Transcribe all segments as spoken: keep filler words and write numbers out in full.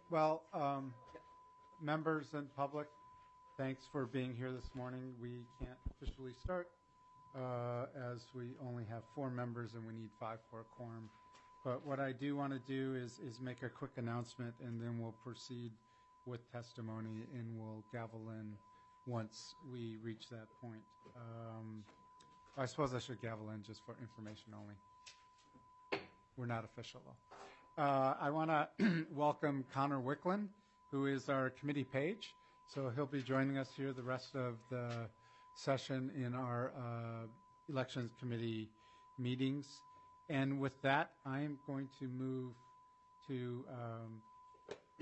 Well, um, members and public, thanks for being here this morning. We can't officially start uh, as we only have four members and we need five for a quorum. But what I do want to do is, is make a quick announcement, and then we'll proceed with testimony, and we'll gavel in once we reach that point. Um, I suppose I should gavel in just for information only. We're not official, though. Uh, I want to welcome Connor Wicklund, who is our committee page. So he'll be joining us here the rest of the session in our uh, elections committee meetings. And with that, I am going to move to um,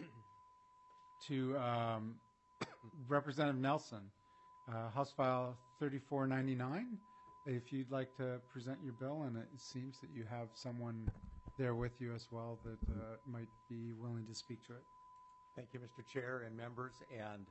to um, Representative Nelson, uh, House File thirty-four ninety-nine. If you'd like to present your bill, and it seems that you have someone there with you as well that uh, might be willing to speak to it. Thank you, Mister Chair and members. And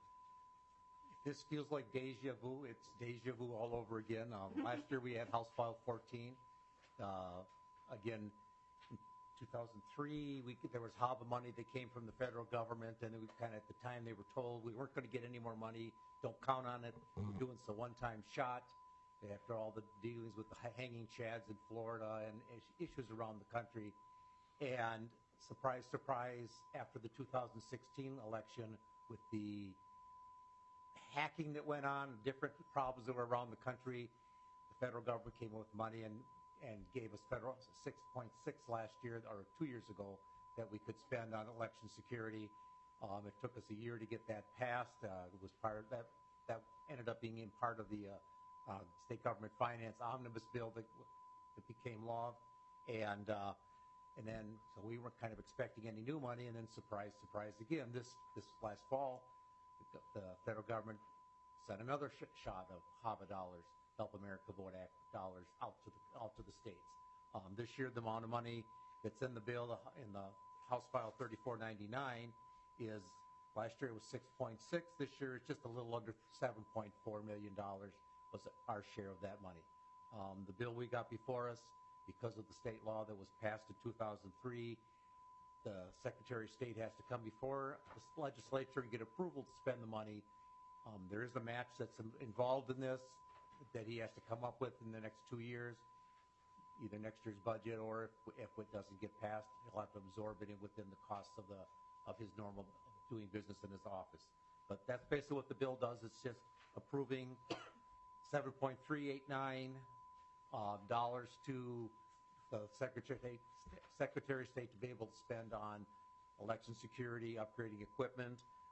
if this feels like deja vu, it's deja vu all over again. Um, last year we had House File fourteen. Uh, again, in two thousand three, we, there was H A B A money that came from the federal government, and we kind of at the time they were told we weren't going to get any more money. Don't count on it. We're doing this a one-time shot. After all the dealings with the hanging chads in Florida and issues around the country. And surprise, surprise, after the two thousand sixteen election with the hacking that went on, different problems that were around the country, the federal government came up with money and, and gave us federal six point six last year, or two years ago, that we could spend on election security. Um, it took us a year to get that passed. Uh, it was part of that, that ended up being in part of the uh, Uh, state government finance omnibus bill that, that became law, and uh, and then so we weren't kind of expecting any new money, and then surprise, surprise again, this this last fall, the, the federal government sent another sh shot of H A B A dollars, Help America Vote Act dollars out to the out to the states. Um, this year, the amount of money that's in the bill in the House File thirty-four ninety-nine is last year it was six point six. This year it's just a little under seven point four million dollars. Was our share of that money. Um, the bill we got before us, because of the state law that was passed in two thousand three, the Secretary of State has to come before the legislature and get approval to spend the money. Um, there is a match that's involved in this that he has to come up with in the next two years, either next year's budget or if, if it doesn't get passed, he'll have to absorb it within the costs of the of his normal doing business in his office. But that's basically what the bill does. It's just approving seven point three eight nine uh, dollars to the Secretary of State, Secretary of State to be able to spend on election security, upgrading equipment,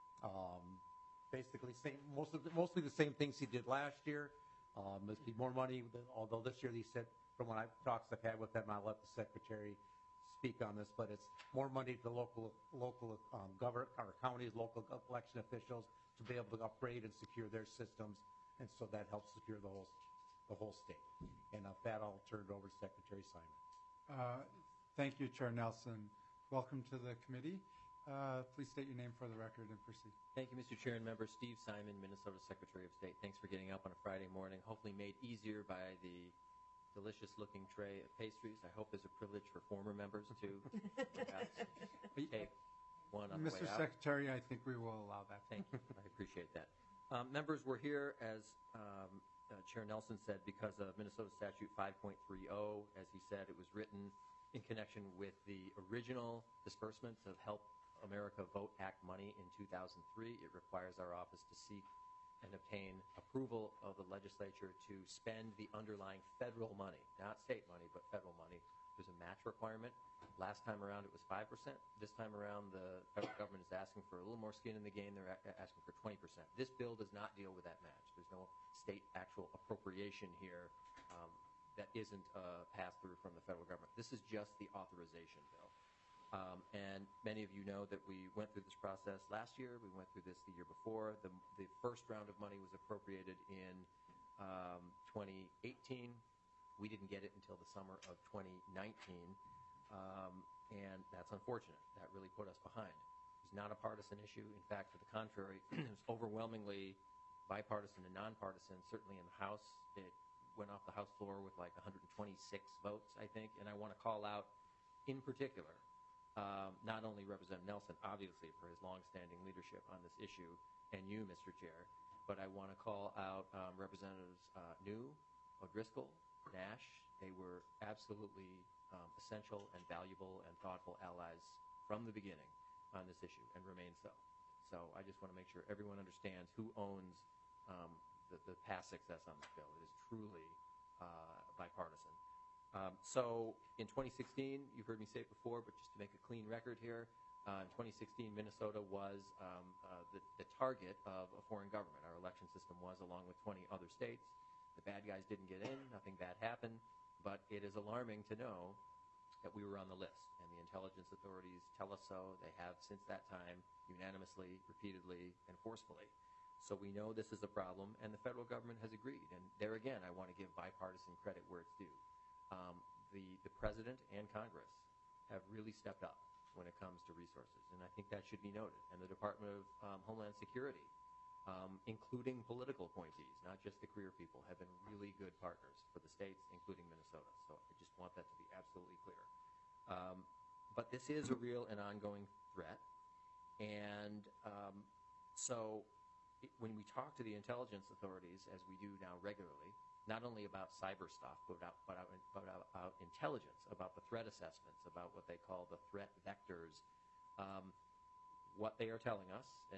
um, basically same, most of the, mostly the same things he did last year. Um, there's more money, although this year he said, from what I talks I've had with him, I'll let the Secretary speak on this, but it's more money to local local um, government, our counties, local election officials to be able to upgrade and secure their systems. And so that helps secure the whole, the whole state. And with that, I'll turn it over to Secretary Simon. Uh, thank you, Chair Nelson. Welcome to the committee. Uh, please state your name for the record and proceed. Thank you, Mister Chair and member. Steve Simon, Minnesota Secretary of State. Thanks for getting up on a Friday morning, hopefully made easier by the delicious-looking tray of pastries. I hope there's a privilege for former members to perhaps take one on the way Mister out. Secretary, I think we will allow that. Thank you. I appreciate that. Um, members, we're here, as um, uh, Chair Nelson said, because of Minnesota Statute five point three oh. As he said, it was written in connection with the original disbursements of Help America Vote Act money in two thousand three. It requires our office to seek and obtain approval of the legislature to spend the underlying federal money, not state money, but federal money. There's a match requirement. Last time around, it was five percent. This time around, the federal government is asking for a little more skin in the game. They're a asking for twenty percent. This bill does not deal with that match. There's no state actual appropriation here um, that isn't uh, passed through from the federal government. This is just the authorization bill. Um, and many of you know that we went through this process last year. We went through this the year before. The, the first round of money was appropriated in um, twenty eighteen. We didn't get it until the summer of twenty nineteen. Um, and that's unfortunate. That really put us behind. It's not a partisan issue. In fact, to the contrary, it was overwhelmingly bipartisan and nonpartisan. Certainly in the House, it went off the House floor with like one hundred twenty-six votes, I think. And I want to call out, in particular, um, not only Representative Nelson, obviously, for his longstanding leadership on this issue, and you, Mister Chair, but I want to call out um, Representatives uh, New, O'Driscoll, Nash. They were absolutely um, essential and valuable and thoughtful allies from the beginning on this issue and remain so. So I just want to make sure everyone understands who owns um, the, the past success on this bill. It is truly uh, bipartisan. Um, so in twenty sixteen, you've heard me say it before, but just to make a clean record here, uh, in twenty sixteen, Minnesota was um, uh, the, the target of a foreign government. Our election system was, along with twenty other states. The bad guys didn't get in, nothing bad happened, but it is alarming to know that we were on the list, and the intelligence authorities tell us so. They have since that time, unanimously, repeatedly, and forcefully. So we know this is a problem, and the federal government has agreed. And there again, I want to give bipartisan credit where it's due. Um, the, the President and Congress have really stepped up when it comes to resources, and I think that should be noted. And the Department of um, Homeland Security, um, including political appointees, not just the career people, have been really good partners for the states, including Minnesota. So I just want that to be absolutely clear. Um, but this is a real and ongoing threat. And um, so it, when we talk to the intelligence authorities, as we do now regularly, not only about cyber stuff, but about, but about, but about intelligence, about the threat assessments, about what they call the threat vectors, um, what they are telling us, and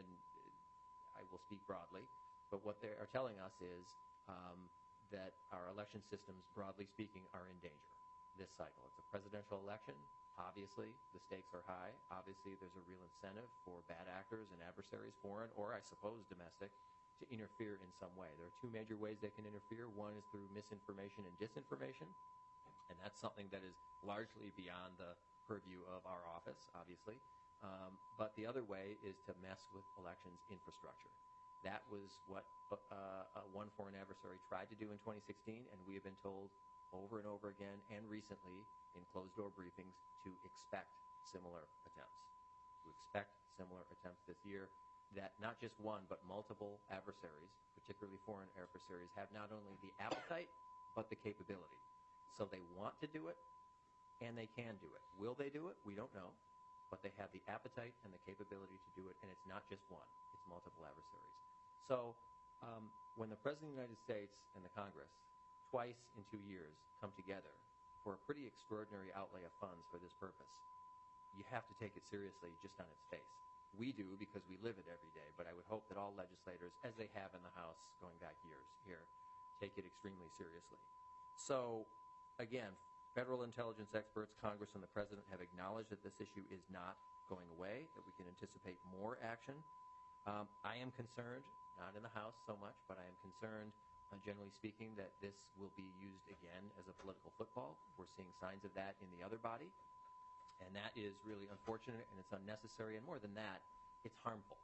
I will speak broadly, but what they are telling us is um, that our election systems, broadly speaking, are in danger this cycle. It's a presidential election. Obviously, the stakes are high. Obviously, there's a real incentive for bad actors and adversaries, foreign or, I suppose, domestic, to interfere in some way. There are two major ways they can interfere. One is through misinformation and disinformation, and that's something that is largely beyond the purview of our office, obviously. Um, but the other way is to mess with elections infrastructure. That was what uh, uh, one foreign adversary tried to do in twenty sixteen, and we have been told over and over again and recently in closed-door briefings to expect similar attempts, to expect similar attempts this year. That not just one, but multiple adversaries, particularly foreign adversaries, have not only the appetite, but the capability. So they want to do it, and they can do it. Will they do it? We don't know. But they have the appetite and the capability to do it, and it's not just one. It's multiple adversaries. So um, when the President of the United States and the Congress, twice in two years, come together for a pretty extraordinary outlay of funds for this purpose, you have to take it seriously just on its face. We do because we live it every day, but I would hope that all legislators, as they have in the House going back years here, take it extremely seriously. So, again, federal intelligence experts, Congress, and the President have acknowledged that this issue is not going away, that we can anticipate more action. Um, I am concerned, not in the House so much, but I am concerned, uh, generally speaking, that this will be used again as a political football. We're seeing signs of that in the other body. And that is really unfortunate, and it's unnecessary, and more than that, it's harmful.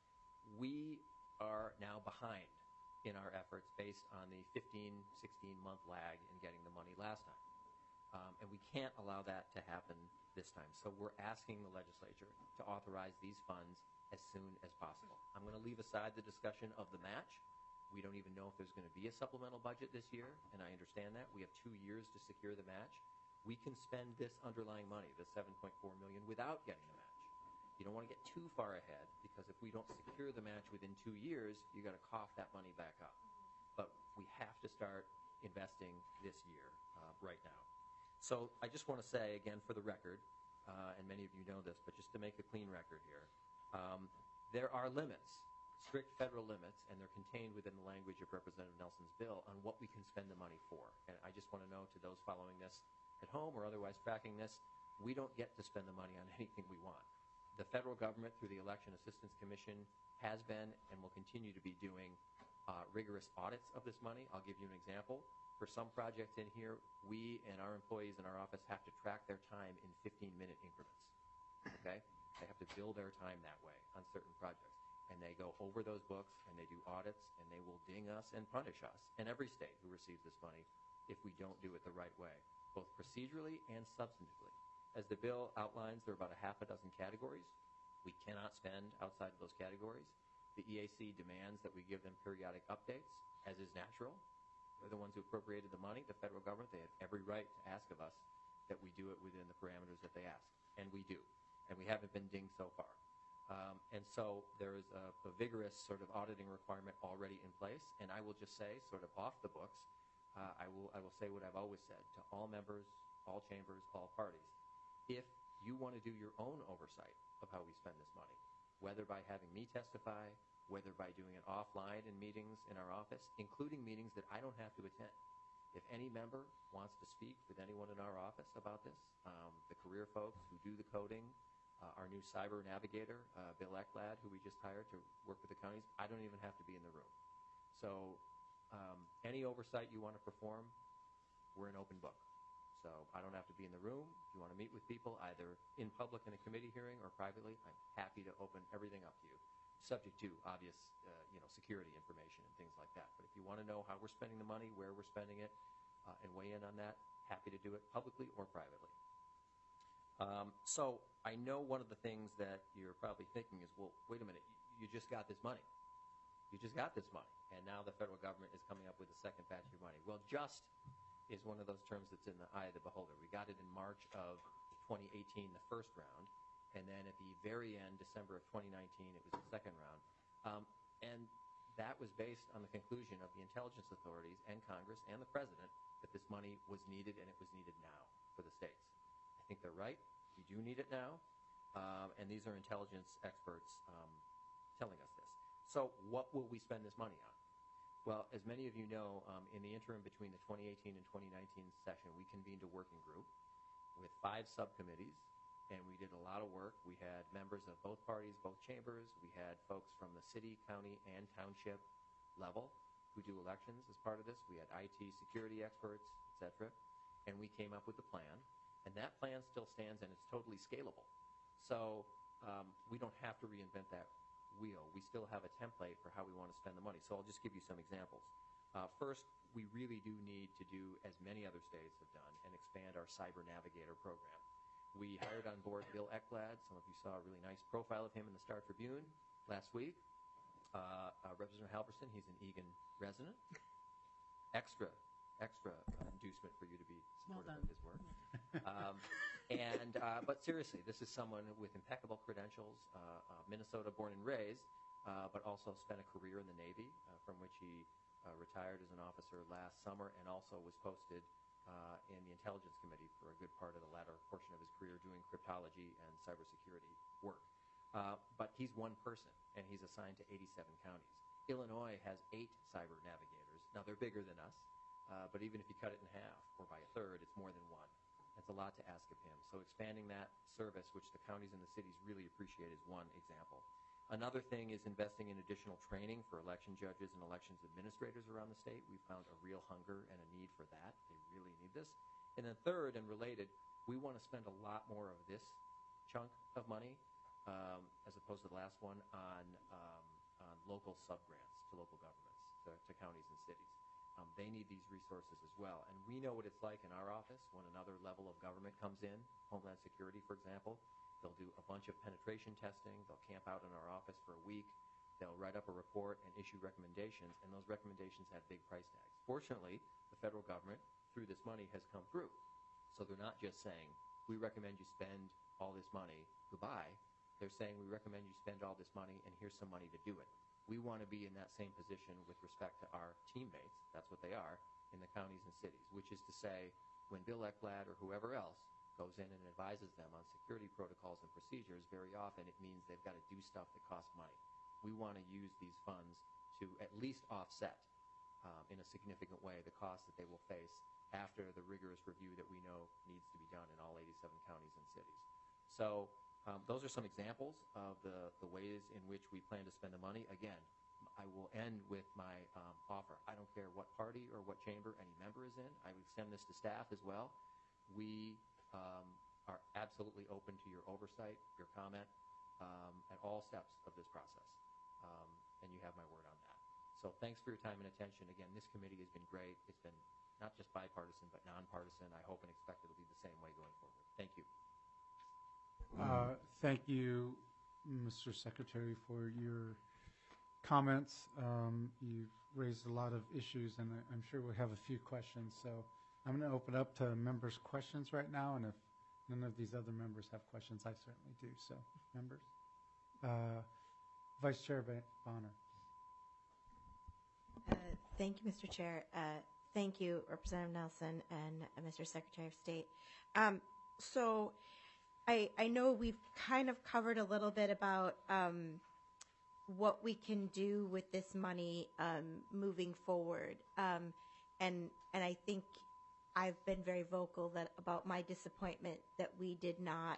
We are now behind in our efforts based on the fifteen, sixteen-month lag in getting the money last time. Um, and we can't allow that to happen this time. So we're asking the legislature to authorize these funds as soon as possible. I'm going to leave aside the discussion of the match. We don't even know if there's going to be a supplemental budget this year, and I understand that. We have two years to secure the match. We can spend this underlying money, the seven point four million dollars, without getting the match. You don't want to get too far ahead, because if we don't secure the match within two years, you got to cough that money back up. But we have to start investing this year, uh, right now. So I just want to say, again, for the record, uh, and many of you know this, but just to make a clean record here, um, there are limits, strict federal limits, and they're contained within the language of Representative Nelson's bill on what we can spend the money for. And I just want to know to those following this at home or otherwise tracking this, we don't get to spend the money on anything we want. The federal government, through the Election Assistance Commission, has been and will continue to be doing uh, rigorous audits of this money. I'll give you an example. For some projects in here, we and our employees in our office have to track their time in fifteen-minute increments. Okay? They have to bill their time that way on certain projects. And they go over those books, and they do audits, and they will ding us and punish us and every state who receives this money if we don't do it the right way, both procedurally and substantively. As the bill outlines, there are about a half a dozen categories. We cannot spend outside of those categories. The E A C demands that we give them periodic updates, as is natural. They're the ones who appropriated the money, the federal government. They have every right to ask of us that we do it within the parameters that they ask, and we do. and we haven't been dinged so far. Um, and so there is a, a vigorous sort of auditing requirement already in place. And I will just say, sort of off the books, uh, I will I will say what I've always said to all members, all chambers, all parties. If you want to do your own oversight of how we spend this money, whether by having me testify, whether by doing it offline in meetings in our office, including meetings that I don't have to attend. If any member wants to speak with anyone in our office about this, um, the career folks who do the coding, uh, our new cyber navigator, uh, Bill Eklad, who we just hired to work with the counties, I don't even have to be in the room. So um, any oversight you want to perform, we're an open book. So I don't have to be in the room. If you want to meet with people, either in public in a committee hearing or privately, I'm happy to open everything up to you, subject to obvious, uh, you know, security information and things like that. But if you want to know how we're spending the money, where we're spending it, uh, and weigh in on that, happy to do it publicly or privately. Um, so I know one of the things that you're probably thinking is, well, wait a minute, you, you just got this money. You just got this money, and now the federal government is coming up with a second batch of money. Well, just is one of those terms that's in the eye of the beholder. We got it in March of twenty eighteen, the first round, and then at the very end, December of twenty nineteen, it was the second round. Um, and that was based on the conclusion of the intelligence authorities and Congress and the President that this money was needed, and it was needed now for the states. I think they're right. We do need it now, um, and these are intelligence experts um, telling us this. So what will we spend this money on? Well, as many of you know, um, in the interim between the twenty eighteen and twenty nineteen session, we convened a working group with five subcommittees, and we did a lot of work. We had members of both parties, both chambers. We had folks from the city, county, and township level who do elections as part of this. We had I T security experts, et cetera, and we came up with a plan. And that plan still stands, and it's totally scalable. So um, we don't have to reinvent that wheel. We still have a template for how we want to spend the money. So I'll just give you some examples. Uh, first, we really do need to do, as many other states have done, and expand our Cyber Navigator program. We hired on board Bill Eklad. Some of you saw a really nice profile of him in the Star Tribune last week. Uh, uh, Representative Halverson, he's an Eagan resident. Extra, extra uh, inducement for you to be supportive Well of his work. Um, and uh, but seriously, this is someone with impeccable credentials, uh, uh, Minnesota born and raised, uh, but also spent a career in the Navy, uh, from which he uh, retired as an officer last summer, and also was posted uh, in the Intelligence Committee for a good part of the latter portion of his career doing cryptology and cybersecurity work. Uh, but he's one person, and he's assigned to eighty-seven counties. Illinois has eight cyber navigators. Now, they're bigger than us, uh, but even if you cut it in half or by a third, it's more than one. That's a lot to ask of him. So expanding that service, which the counties and the cities really appreciate, is one example. Another thing is investing in additional training for election judges and elections administrators around the state. We found a real hunger and a need for that. They really need this. And then third and related, we want to spend a lot more of this chunk of money, um, as opposed to the last one, on, um, on local subgrants to local governments, to, to counties and cities. Um, they need these resources as well. And we know what it's like in our office when another level of government comes in, Homeland Security, for example. They'll do a bunch of penetration testing. They'll camp out in our office for a week. They'll write up a report and issue recommendations, and those recommendations have big price tags. Fortunately, the federal government, through this money, has come through. So they're not just saying, we recommend you spend all this money, goodbye. They're saying, we recommend you spend all this money, and here's some money to do it. We want to be in that same position with respect to our teammates, that's what they are, in the counties and cities, which is to say, when Bill Eklad or whoever else goes in and advises them on security protocols and procedures, very often it means they've got to do stuff that costs money. We want to use these funds to at least offset, um, in a significant way, the costs that they will face after the rigorous review that we know needs to be done in all eighty-seven counties and cities. So Um, those are some examples of the, the ways in which we plan to spend the money. Again, I will end with my um, offer. I don't care what party or what chamber any member is in. I would extend this to staff as well. We um, are absolutely open to your oversight, your comment, um, at all steps of this process. Um, and you have my word on that. So thanks for your time and attention. Again, this committee has been great. It's been not just bipartisan, but nonpartisan. I hope and expect it'll be the same way going forward. Thank you. Uh, Thank you, Mister Secretary, for your comments. Um, You've raised a lot of issues, and I- I'm sure we'll have a few questions. So I'm going to open up to members' questions right now, and if none of these other members have questions. I certainly do. So, members, uh, Vice Chair Ba- Bonner. Uh, Thank you, Mister Chair. Uh, Thank you, Representative Nelson and uh, Mister Secretary of State. Um, So I, I know we've kind of covered a little bit about um, what we can do with this money um, moving forward. Um, and and I think I've been very vocal that about my disappointment that we did not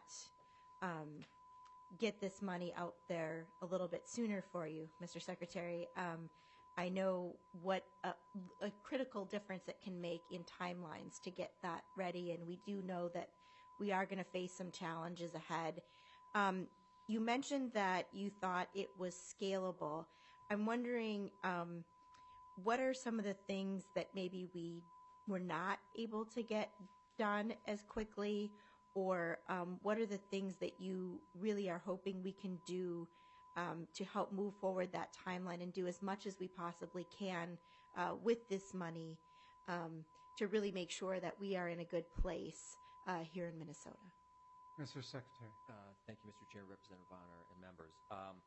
um, get this money out there a little bit sooner for you, Mister Secretary. Um, I know what a, a critical difference it can make in timelines to get that ready, and we do know that we are going to face some challenges ahead. Um, you mentioned that you thought it was scalable. I'm wondering um, what are some of the things that maybe we were not able to get done as quickly, or um, what are the things that you really are hoping we can do um, to help move forward that timeline and do as much as we possibly can uh, with this money um, to really make sure that we are in a good place uh, here in Minnesota? Mister Secretary. Uh, Thank you, Mister Chair, Representative Bonner, and members. Um,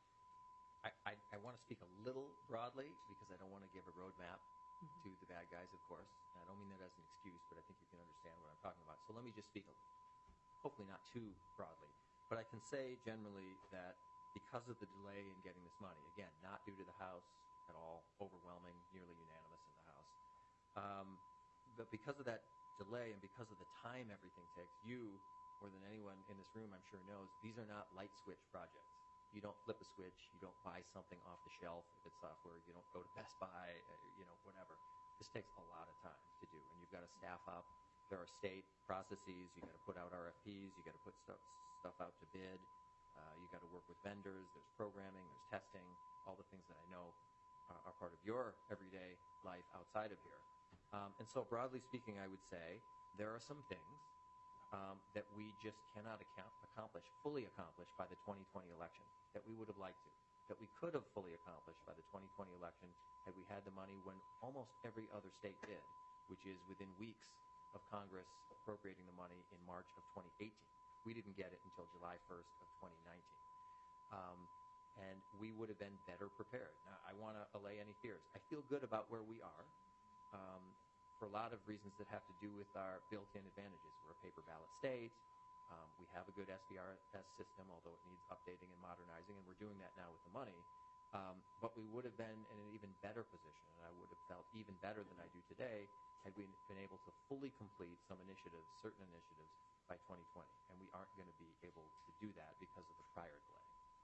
I, I, I want to speak a little broadly because I don't want to give a roadmap to the bad guys, of course. And I don't mean that as an excuse, but I think you can understand what I'm talking about. So let me just speak, a, hopefully not too broadly. But I can say generally that because of the delay in getting this money, again, not due to the House at all, overwhelming, nearly unanimous in the House, um, but because of that delay and because of the time everything takes, you, more than anyone in this room, I'm sure knows, these are not light switch projects. You don't flip a switch. You don't buy something off the shelf if it's software. You don't go to Best Buy, uh, you know, whatever. This takes a lot of time to do, and you've got to staff up. There are state processes. You got to put out R F Ps. You got to put stuff stuff out to bid. Uh, you got to work with vendors. There's programming. There's testing. All the things that I know are, are part of your everyday life outside of here. Um, and so, broadly speaking, I would say there are some things um, that we just cannot account, accomplish, fully accomplish by the twenty twenty election that we would have liked to, that we could have fully accomplished by the twenty twenty election had we had the money when almost every other state did, which is within weeks of Congress appropriating the money in March of twenty eighteen. We didn't get it until July first of twenty nineteen. Um, and we would have been better prepared. Now, I want to allay any fears. I feel good about where we are. Um, for a lot of reasons that have to do with our built-in advantages. We're a paper ballot state. Um, we have a good S B R S system, although it needs updating and modernizing, and we're doing that now with the money. Um, but we would have been in an even better position, and I would have felt even better than I do today had we been able to fully complete some initiatives, certain initiatives, by twenty twenty. And we aren't going to be able to do that because of the prior delay.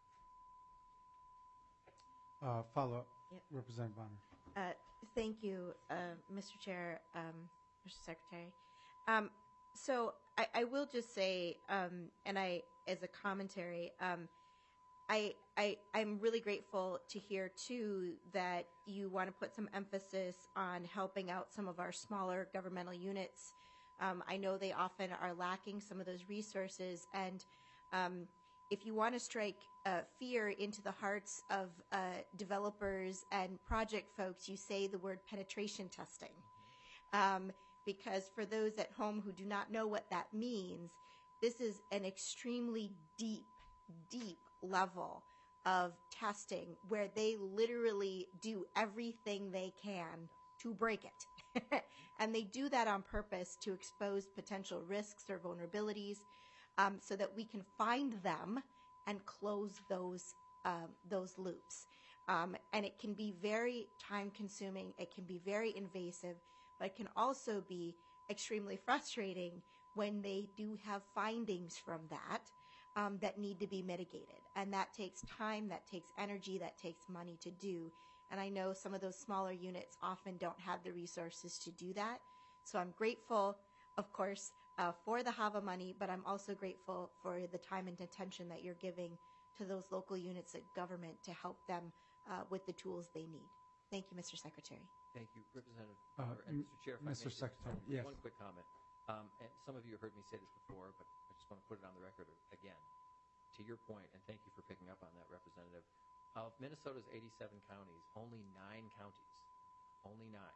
Uh, follow-up, Yep. Representative Bonner. Uh, Thank you, uh, Mister Chair, um, Mister Secretary. Um, So I, I will just say, um, and I, as a commentary, um, I, I, I'm really grateful to hear too that you want to put some emphasis on helping out some of our smaller governmental units. Um, I know they often are lacking some of those resources, and um, if you want to strike uh, fear into the hearts of uh, developers and project folks, you say the word penetration testing. Um, because for those at home who do not know what that means, this is an extremely deep, deep level of testing where they literally do everything they can to break it. And they do that on purpose to expose potential risks or vulnerabilities um, so that we can find them and close those, um, those loops. Um, and it can be very time consuming, it can be very invasive, but it can also be extremely frustrating when they do have findings from that um, that need to be mitigated. And that takes time, that takes energy, that takes money to do. And I know some of those smaller units often don't have the resources to do that. So I'm grateful, of course, uh, for the HAVA money, but I'm also grateful for the time and attention that you're giving to those local units of government to help them uh, with the tools they need. Thank you, Mister Secretary. Thank you, Representative Uh, Bonner. And Mister Chair, if Mister I may just Secretary, one, yes. one quick comment. Um, and some of you heard me say this before, but I just want to put it on the record again. To your point, and thank you for picking up on that, Representative, of Minnesota's eighty-seven counties, only nine counties, only nine,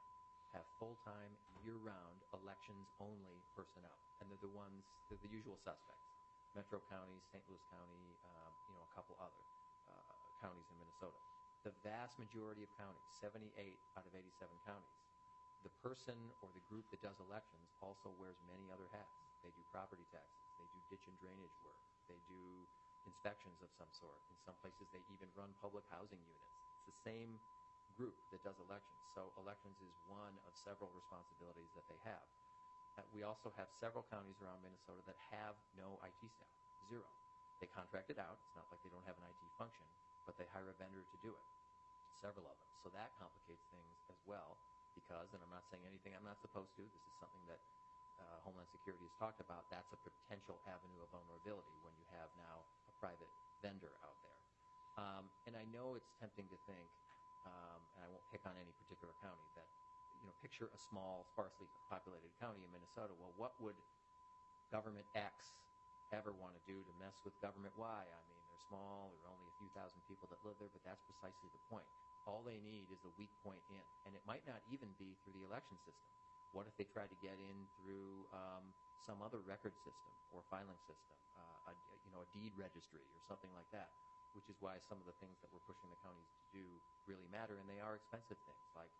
have full-time, year-round, elections-only personnel. And they're the ones, they're the usual suspects. Metro counties, Saint Louis County, um, you know, a couple other uh, counties in Minnesota. The vast majority of counties, seventy-eight out of eighty-seven counties, the person or the group that does elections also wears many other hats. They do property taxes. They do ditch and drainage work. They do inspections of some sort. In some places, they even run public housing units. It's the same group that does elections. So elections is one of several responsibilities that they have. Uh, we also have several counties around Minnesota that have no I T staff, zero. They contract it out. It's not like they don't have an I T function, but they hire a vendor to do it, several of them. So that complicates things as well because, and I'm not saying anything I'm not supposed to, this is something that uh, Homeland Security has talked about, that's a potential avenue of vulnerability when you have now a private vendor out there. Um, and I know it's tempting to think, um, and I won't pick on any particular county, that you know, picture a small, sparsely populated county in Minnesota. Well, what would government X ever want to do to mess with government Y? I mean, they're small, there are only a few thousand people that live there, but that's precisely the point. All they need is a weak point in, and it might not even be through the election system. What if they tried to get in through um, some other record system or filing system, uh, a, you know, a deed registry or something like that, which is why some of the things that we're pushing the counties to do really matter, and they are expensive things, like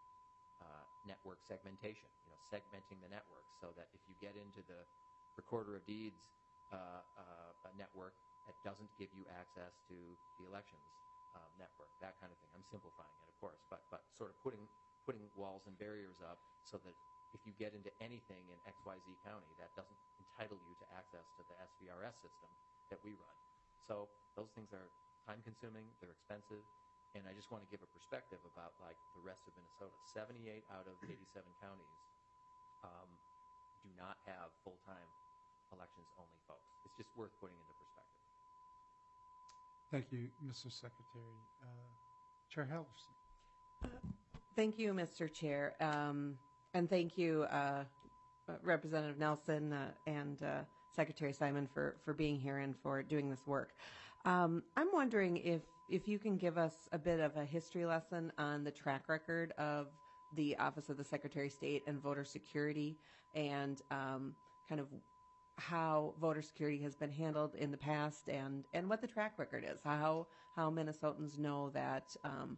Uh, network segmentation, you know, segmenting the network so that if you get into the recorder of deeds uh, uh, network, it doesn't give you access to the elections um, network, that kind of thing. I'm simplifying it, of course, but but sort of putting putting walls and barriers up so that if you get into anything in X Y Z county, that doesn't entitle you to access to the S V R S system that we run. So those things are time-consuming, they're expensive. And I just want to give a perspective about like the rest of Minnesota. seventy-eight out of eighty-seven counties um, do not have full-time elections-only folks. It's just worth putting into perspective. Thank you, Mister Secretary. Uh, Chair Hellerstein. Thank you, Mister Chair. Um, and thank you, uh, Representative Nelson uh, and uh, Secretary Simon for, for being here and for doing this work. Um, I'm wondering if, if you can give us a bit of a history lesson on the track record of the Office of the Secretary of State and voter security and um, kind of how voter security has been handled in the past and, and what the track record is, how, how Minnesotans know that um,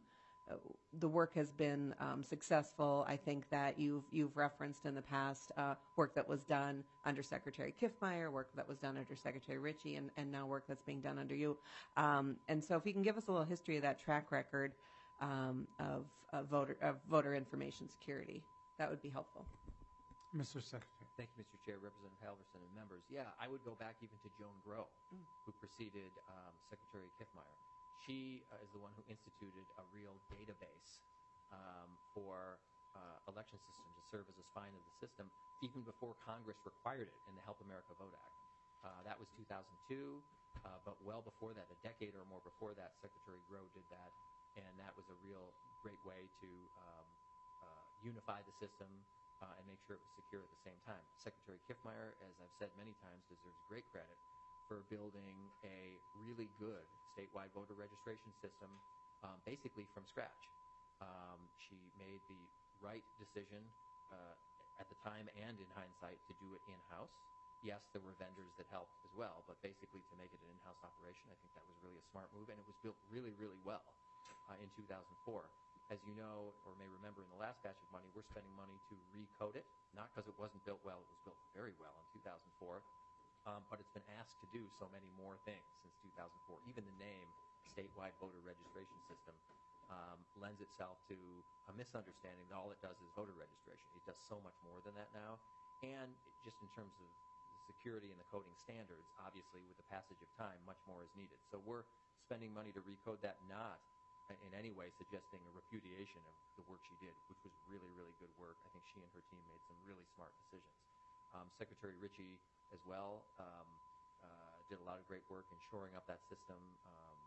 the work has been um, successful. I think that you've you've referenced in the past uh, work that was done under Secretary Kiffmeyer, work that was done under Secretary Ritchie, and, and now work that's being done under you. Um, and so, if you can give us a little history of that track record um, of, of voter of voter information security, that would be helpful. Mister Secretary. Thank you, Mister Chair, Representative Halverson, and members. Yeah, I would go back even to Joan Grow, mm. who preceded um, Secretary Kiffmeyer. She uh, is the one who instituted a real database um, for uh, election system to serve as a spine of the system, even before Congress required it in the Help America Vote Act. Uh, that was two thousand two, uh, but well before that, a decade or more before that, Secretary Grow did that, and that was a real great way to um, uh, unify the system uh, and make sure it was secure at the same time. Secretary Kiffmeyer, as I've said many times, deserves great credit for building a really good statewide voter registration system um, basically from scratch. Um, she made the right decision uh, at the time and in hindsight to do it in-house. Yes, there were vendors that helped as well, but basically to make it an in-house operation, I think that was really a smart move, and it was built really, really well uh, in two thousand four. As you know, or may remember in the last batch of money, we're spending money to recode it, not because it wasn't built well, it was built very well in two thousand four. Um, but it's been asked to do so many more things since two thousand four. Even the name statewide voter registration system um, lends itself to a misunderstanding that all it does is voter registration. It does so much more than that now. And just in terms of the security and the coding standards, obviously with the passage of time, much more is needed. So we're spending money to recode that, not in any way suggesting a repudiation of the work she did, which was really, really good work. I think she and her team made some really smart decisions. Um, Secretary Ritchie as well um, uh, did a lot of great work in shoring up that system um,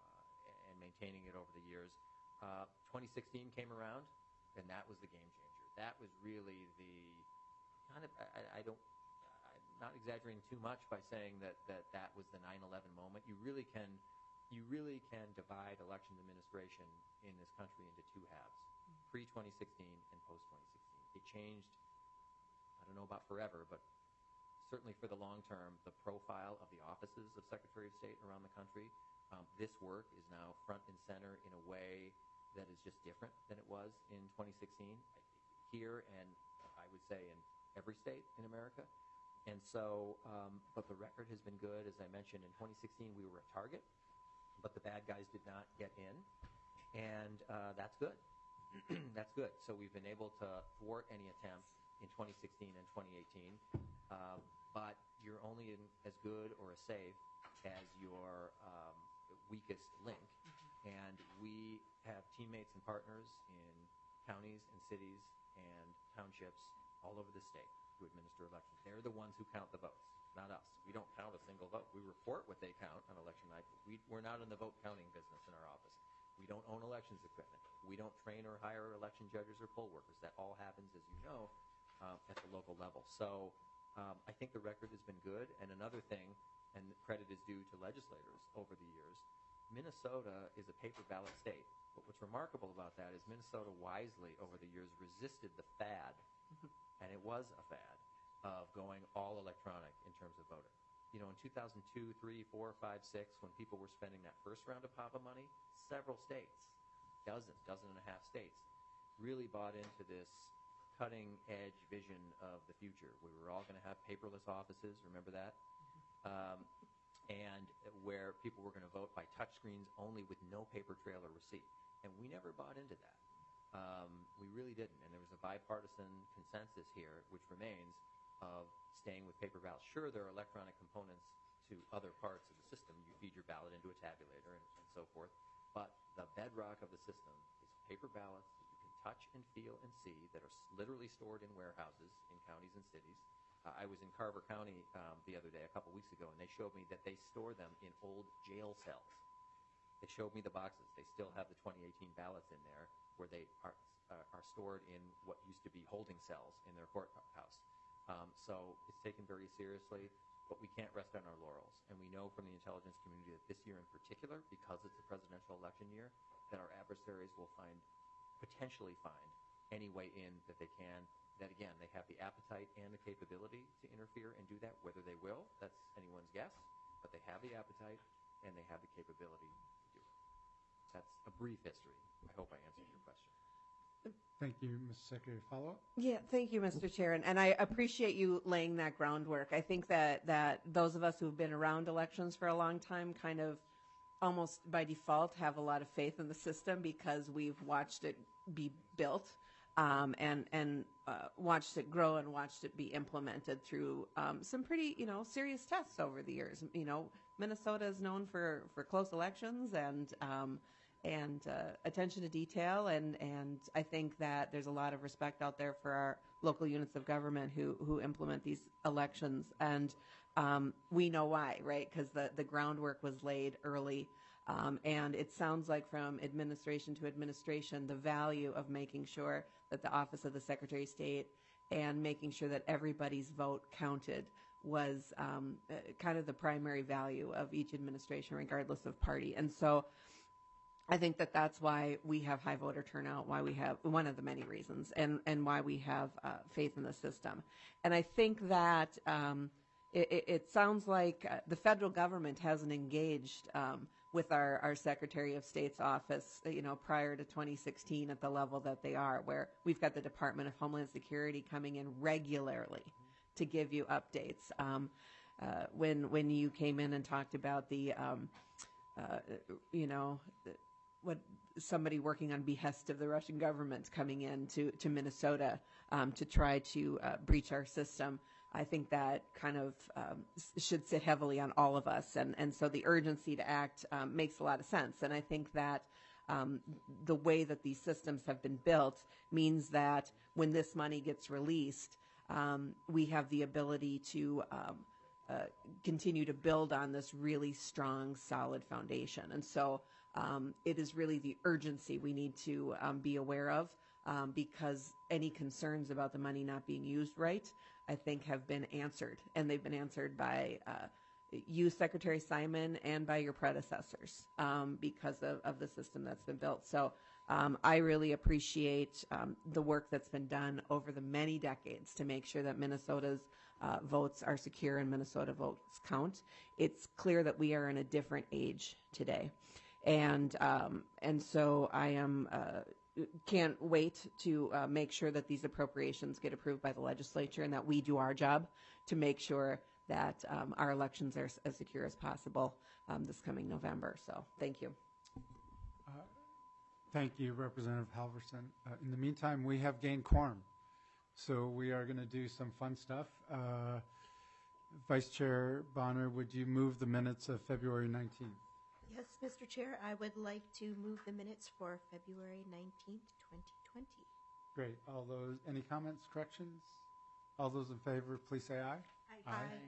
uh, and maintaining it over the years. Uh, twenty sixteen came around, and that was the game changer. That was really the kind of, I, I don't, I'm not exaggerating too much by saying that that, that was the nine eleven moment. You really can, you really can divide election administration in this country into two halves, pre twenty sixteen and post twenty sixteen. it changed, I don't know about forever, but certainly for the long term, the profile of the offices of Secretary of State around the country. Um, this work is now front and center in a way that is just different than it was in twenty sixteen here, and I would say in every state in America. And so, um, but the record has been good. As I mentioned, in twenty sixteen, we were a target, but the bad guys did not get in, and uh, that's good. That's good. So we've been able to thwart any attempt in twenty sixteen and twenty eighteen, uh, but you're only in, as good or as safe as your um, weakest link. And we have teammates and partners in counties and cities and townships all over the state who administer elections. They're the ones who count the votes, not us. We don't count a single vote. We report what they count on election night. But we, we're not in the vote counting business in our office. We don't own elections equipment. We don't train or hire election judges or poll workers. That all happens, as you know, uh, at the local level. So um, I think the record has been good. And another thing, and credit is due to legislators over the years, Minnesota is a paper ballot state. But what's remarkable about that is Minnesota wisely over the years resisted the fad, and it was a fad, of going all electronic in terms of voting. You know, in two thousand two, three, four, five, six, when people were spending that first round of P A V A money, several states, dozens, dozen and a half states, really bought into this cutting-edge vision of the future. We were all going to have paperless offices, remember that? Um, and where people were going to vote by touchscreens only with no paper trail or receipt. And we never bought into that. Um, we really didn't. And there was a bipartisan consensus here, which remains, of staying with paper ballots. Sure, there are electronic components to other parts of the system. You feed your ballot into a tabulator and, and so forth. But the bedrock of the system is paper ballots that you can touch and feel and see that are literally stored in warehouses in counties and cities. Uh, I was in Carver County um, the other day, a couple weeks ago, and they showed me that they store them in old jail cells. They showed me the boxes. They still have the twenty eighteen ballots in there where they are, uh, are stored in what used to be holding cells in their courthouse. Um, so it's taken very seriously, but we can't rest on our laurels. And we know from the intelligence community that this year in particular, because it's a presidential election year, that our adversaries will find, potentially find, any way in that they can. That, again, they have the appetite and the capability to interfere and do that. Whether they will, that's anyone's guess. But they have the appetite and they have the capability to do it. That's a brief history. I hope I answered your question. Thank you, Mister Secretary. Follow-up? Yeah, thank you, Mister Chair, and, and I appreciate you laying that groundwork. I think that, that those of us who've been around elections for a long time kind of almost by default have a lot of faith in the system because we've watched it be built um, and, and uh, watched it grow and watched it be implemented through um, some pretty, you know, serious tests over the years. You know, Minnesota is known for, for close elections and um, and uh, attention to detail, and, and I think that there's a lot of respect out there for our local units of government who, who implement these elections, and um, we know why, right? Because the, the groundwork was laid early, um, and it sounds like from administration to administration, the value of making sure that the Office of the Secretary of State and making sure that everybody's vote counted was um, uh, kind of the primary value of each administration, regardless of party. And so I think that that's why we have high voter turnout, why we have one of the many reasons, and, and why we have uh, faith in the system. And I think that um, it, it, it sounds like uh, the federal government hasn't engaged um, with our, our Secretary of State's office, you know, prior to twenty sixteen at the level that they are, where we've got the Department of Homeland Security coming in regularly to give you updates. Um, uh, when when you came in and talked about the, um, uh, you know, the, what somebody working on behest of the Russian government coming in to, to Minnesota um, to try to uh, breach our system, I think that kind of um, should sit heavily on all of us. And, and so the urgency to act um, makes a lot of sense. And I think that um, the way that these systems have been built means that when this money gets released, um, we have the ability to um, uh, continue to build on this really strong, solid foundation. And so Um, it is really the urgency we need to um, be aware of um, because any concerns about the money not being used right, I think, have been answered. And they've been answered by, uh, you, Secretary Simon, and by your predecessors um, because of, of the system that's been built. So um, I really appreciate um, the work that's been done over the many decades to make sure that Minnesota's uh, votes are secure and Minnesota votes count. It's clear that we are in a different age today. And, um, and so I am uh, can't wait to uh, make sure that these appropriations get approved by the legislature and that we do our job to make sure that um, our elections are as secure as possible um, this coming November. So thank you. Uh, Thank you, Representative Halverson. Uh, In the meantime, we have gained quorum, so we are going to do some fun stuff. Uh, Vice Chair Bonner, would you move the minutes of February nineteenth? Yes, Mister Chair, I would like to move the minutes for February nineteenth, twenty twenty. Great. All those, any comments, corrections? All those in favor, please say aye. Aye.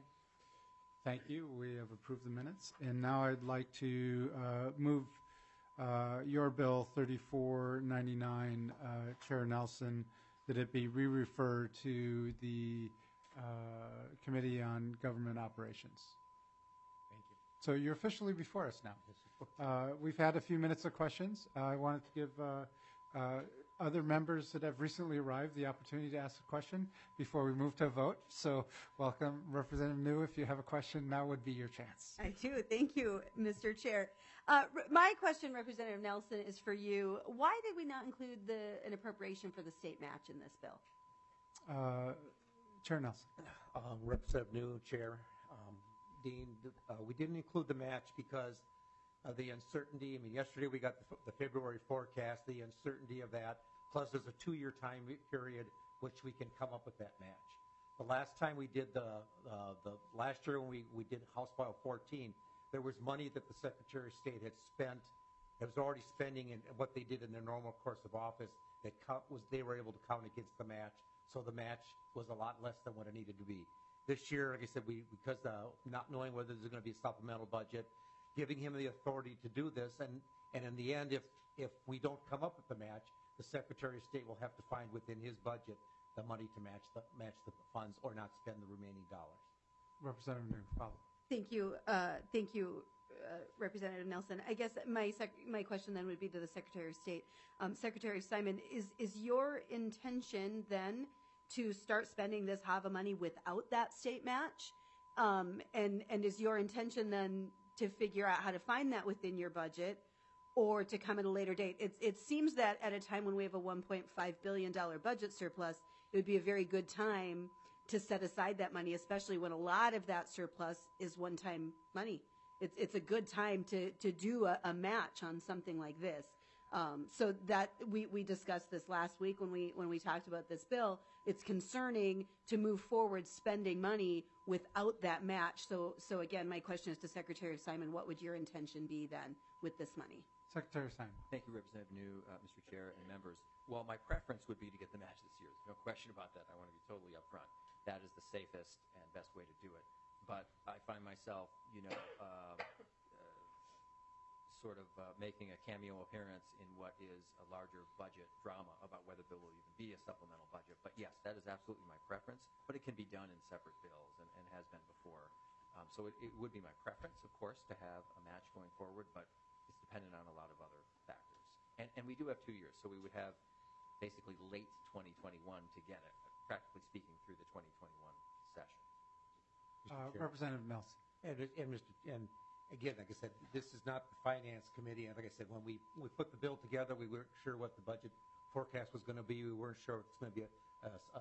Thank you. We have approved the minutes. And now I'd like to uh, move uh, your bill thirty-four ninety-nine, uh, Chair Nelson, that it be re-referred to the uh, Committee on Government Operations. Thank you. So you're officially before us now. Uh, We've had a few minutes of questions. Uh, I wanted to give uh, uh, other members that have recently arrived the opportunity to ask a question before we move to a vote. So welcome, Representative New. If you have a question, now would be your chance. I do. Thank you, Mister Chair. Uh, r- my question, Representative Nelson, is for you. Why did we not include the, an appropriation for the state match in this bill? Uh, Chair Nelson. Um, Representative New, Chair, um, Dean, uh, we didn't include the match because of the uncertainty. I mean, yesterday we got the, the February forecast, the uncertainty of that, plus there's a two-year time period which we can come up with that match. The last time we did the, uh, the last year when we, we did House File fourteen, there was money that the Secretary of State had spent, that was already spending in what they did in their normal course of office, that count, was they were able to count against the match. So the match was a lot less than what it needed to be. This year, like I said, we because uh, not knowing whether there's going to be a supplemental budget, giving him the authority to do this, and, and in the end, if if we don't come up with the match, the Secretary of State will have to find within his budget the money to match the match the funds or not spend the remaining dollars. Representative New, follow. Thank you. Uh, thank you, uh, Representative Nelson. I guess my sec- my question then would be to the Secretary of State. Um, Secretary Simon, is, is your intention then to start spending this H A V A money without that state match? Um, and, and is your intention then to figure out how to find that within your budget or to come at a later date? It, it seems that at a time when we have a one point five billion dollars budget surplus, it would be a very good time to set aside that money, especially when a lot of that surplus is one-time money. It's, it's a good time to, to do a, a match on something like this. Um, so that we, we discussed this last week when we when we talked about this bill. It's concerning to move forward spending money without that match. So so again, my question is to Secretary Simon, what would your intention be then with this money? Secretary Simon. Thank you, Representative New, uh, Mister Chair, and members. Well, my preference would be to get the match this year. There's no question about that. I want to be totally upfront. That is the safest and best way to do it. But I find myself, you know, uh, uh, sort of uh, making a cameo appearance in what is a larger budget drama about whether there will even be a supplemental budget. But yes, that is absolutely my preference. But it can be done in separate bills and, and has been before. Um, so it, it would be my preference, of course, to have a match going forward, but it's dependent on a lot of other factors. And, and we do have two years, so we would have basically late twenty twenty-one to get it, practically speaking, through the twenty twenty-one session. Uh, Chair. Representative Nelson. And, and Mister And again, like I said, this is not the Finance Committee. And like I said, when we, we put the bill together, we weren't sure what the budget forecast was going to be. We weren't sure if it's going to be a, a, a,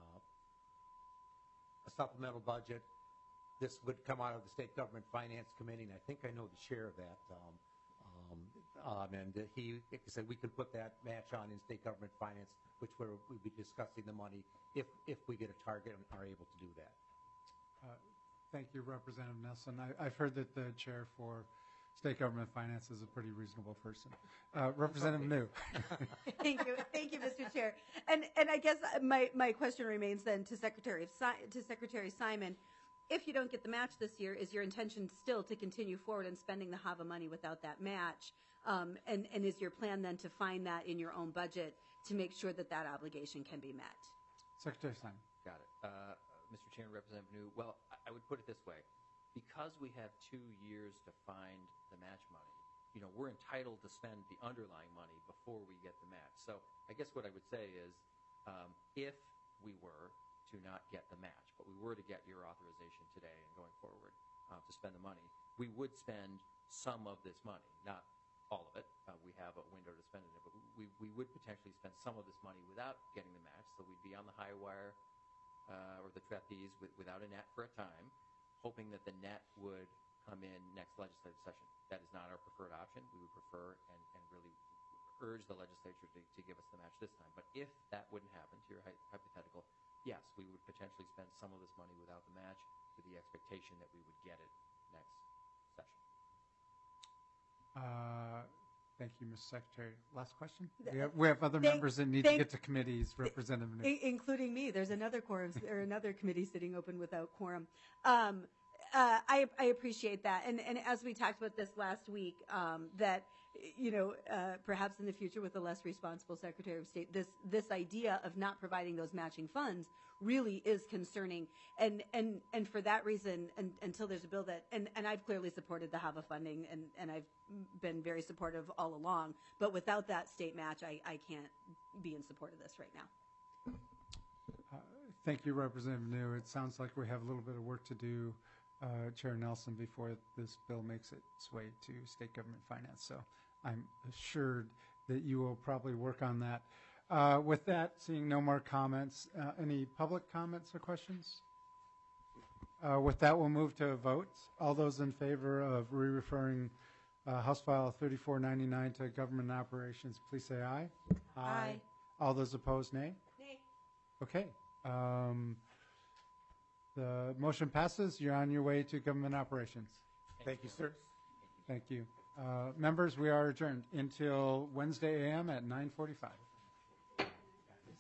a supplemental budget. This would come out of the State Government Finance Committee, and I think I know the chair of that. Um, um, um, and uh, he, like I said, we could put that match on in State Government Finance, which we're, we'd be discussing the money if if we get a target and are able to do that. Uh, Thank you, Representative Nelson. I, I've heard that the chair for State Government Finance is a pretty reasonable person. Uh, Representative New. Thank you, thank you, Mister Chair. And and I guess my, my question remains then to Secretary of si- to Secretary Simon, if you don't get the match this year, is your intention still to continue forward in spending the H A V A money without that match? Um, and and is your plan then to find that in your own budget to make sure that that obligation can be met? Secretary Simon. Got it. Uh, Mister Chair and Representative New, well, I, I would put it this way. because we have two years to find the match money, you know, we're entitled to spend the underlying money before we get the match. So I guess what I would say is, um, if we were to not get the match, but we were to get your authorization today and going forward uh, to spend the money, we would spend some of this money, not all of it. Uh, we have a window to spend it in, but we, we would potentially spend some of this money without getting the match. So we'd be on the high wire uh, or the trapeze with, without a net for a time, hoping that the net would come in next legislative session. That is not our preferred option. We would prefer and, and really urge the legislature to, to give us the match this time. But if that wouldn't happen, to your hy- hypothetical, yes, we would potentially spend some of this money without the match with the expectation that we would get it next session. Uh, Thank you, Mister Secretary. Last question? Th- We have, we have other thank- members that need to thank- get to committees, Representative New. I- including me. There's another quorum or another committee sitting open without quorum. Um, uh, I, I appreciate that, and and as we talked about this last week, um, that you know uh, perhaps in the future with a less responsible Secretary of State, this this idea of not providing those matching funds really is concerning, and and and for that reason, and, until there's a bill that, and, and I've clearly supported the HAVA funding, and, and I've been very supportive all along, but without that state match, I, I can't be in support of this right now. Uh, Thank you, Representative New. It sounds like we have a little bit of work to do, uh, Chair Nelson, before this bill makes its way to state government finance. So I'm assured that you will probably work on that. Uh, with that, seeing no more comments, uh, any public comments or questions? Uh, with that, we'll move to a vote. All those in favor of re-referring uh, House File thirty-four ninety-nine to Government Operations, please say aye. Aye. All those opposed, nay? Nay. Okay. Um, the motion passes. You're on your way to Government Operations. Thank you, sir. Thank you. Uh, members, we are adjourned until Wednesday A M at nine forty-five.